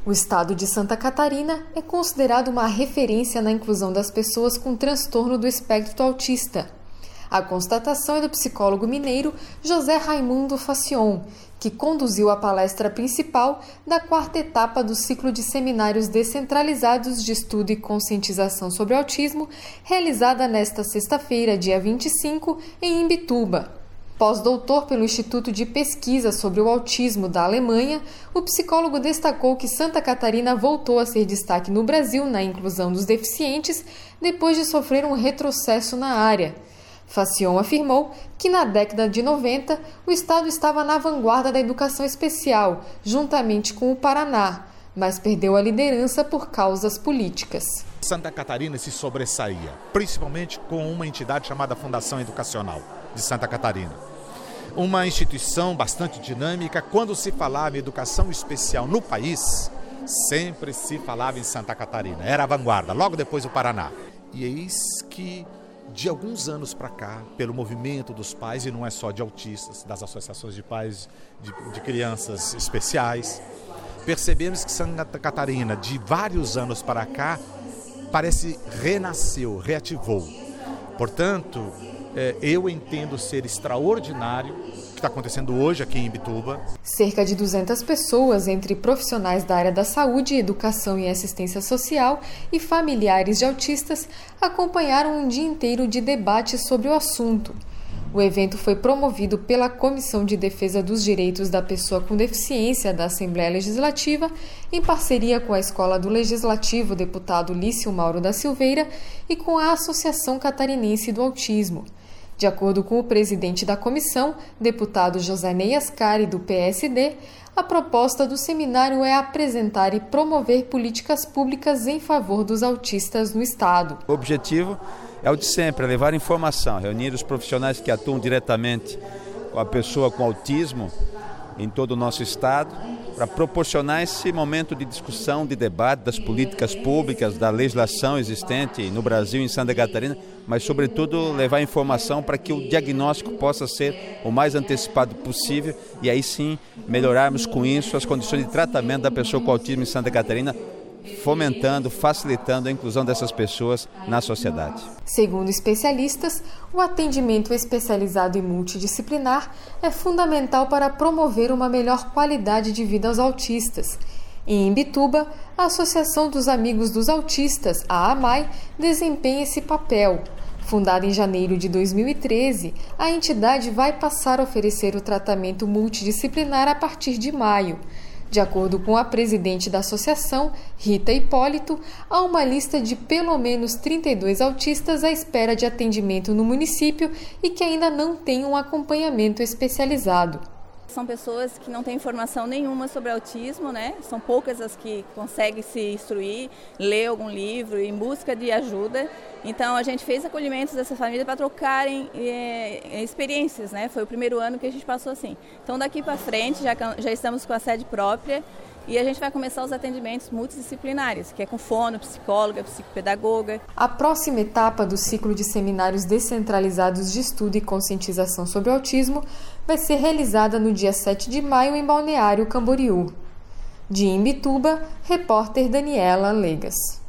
O estado de Santa Catarina é considerado uma referência na inclusão das pessoas com transtorno do espectro autista. A constatação é do psicólogo mineiro José Raimundo Facion, que conduziu a palestra principal da 4ª etapa do ciclo de seminários descentralizados de estudo e conscientização sobre autismo, realizada nesta sexta-feira, dia 25, em Imbituba. Pós-doutor pelo Instituto de Pesquisa sobre o Autismo da Alemanha, o psicólogo destacou que Santa Catarina voltou a ser destaque no Brasil na inclusão dos deficientes depois de sofrer um retrocesso na área. Facion afirmou que na década de 90 o estado estava na vanguarda da educação especial, juntamente com o Paraná, mas perdeu a liderança por causas políticas. Santa Catarina se sobressaía, principalmente com uma entidade chamada Fundação Educacional de Santa Catarina. Uma instituição bastante dinâmica. Quando se falava em educação especial no país, sempre se falava em Santa Catarina. Era a vanguarda, logo depois o Paraná. E eis que, de alguns anos para cá, pelo movimento dos pais, e não é só de autistas, das associações de pais de crianças especiais, percebemos que Santa Catarina, de vários anos para cá, parece renasceu, reativou. Portanto, eu entendo ser extraordinário o que está acontecendo hoje aqui em Imbituba. Cerca de 200 pessoas, entre profissionais da área da saúde, educação e assistência social e familiares de autistas, acompanharam um dia inteiro de debate sobre o assunto. O evento foi promovido pela Comissão de Defesa dos Direitos da Pessoa com Deficiência da Assembleia Legislativa, em parceria com a Escola do Legislativo, deputado Lício Mauro da Silveira, e com a Associação Catarinense do Autismo. De acordo com o presidente da comissão, deputado José Ney Ascari, do PSD, a proposta do seminário é apresentar e promover políticas públicas em favor dos autistas no Estado. O objetivo é o de sempre, é levar informação, reunir os profissionais que atuam diretamente com a pessoa com autismo em todo o nosso Estado, para proporcionar esse momento de discussão, de debate das políticas públicas, da legislação existente no Brasil e em Santa Catarina, mas, sobretudo, levar informação para que o diagnóstico possa ser o mais antecipado possível e aí sim melhorarmos com isso as condições de tratamento da pessoa com autismo em Santa Catarina, fomentando, facilitando a inclusão dessas pessoas na sociedade. Segundo especialistas, o atendimento especializado e multidisciplinar é fundamental para promover uma melhor qualidade de vida aos autistas. Em Imbituba, a Associação dos Amigos dos Autistas, a AMAI, desempenha esse papel. Fundada em janeiro de 2013, a entidade vai passar a oferecer o tratamento multidisciplinar a partir de maio. De acordo com a presidente da associação, Rita Hipólito, há uma lista de pelo menos 32 autistas à espera de atendimento no município e que ainda não têm um acompanhamento especializado. São pessoas que não têm informação nenhuma sobre autismo, né? São poucas as que conseguem se instruir, ler algum livro em busca de ajuda. Então a gente fez acolhimentos dessa família para trocarem experiências, né? Foi o primeiro ano que a gente passou assim. Então daqui para frente já estamos com a sede própria e a gente vai começar os atendimentos multidisciplinares, que é com fono, psicóloga, psicopedagoga. A próxima etapa do ciclo de seminários descentralizados de estudo e conscientização sobre o autismo vai ser realizada no dia 7 de maio em Balneário Camboriú. De Imbituba, repórter Daniela Legas.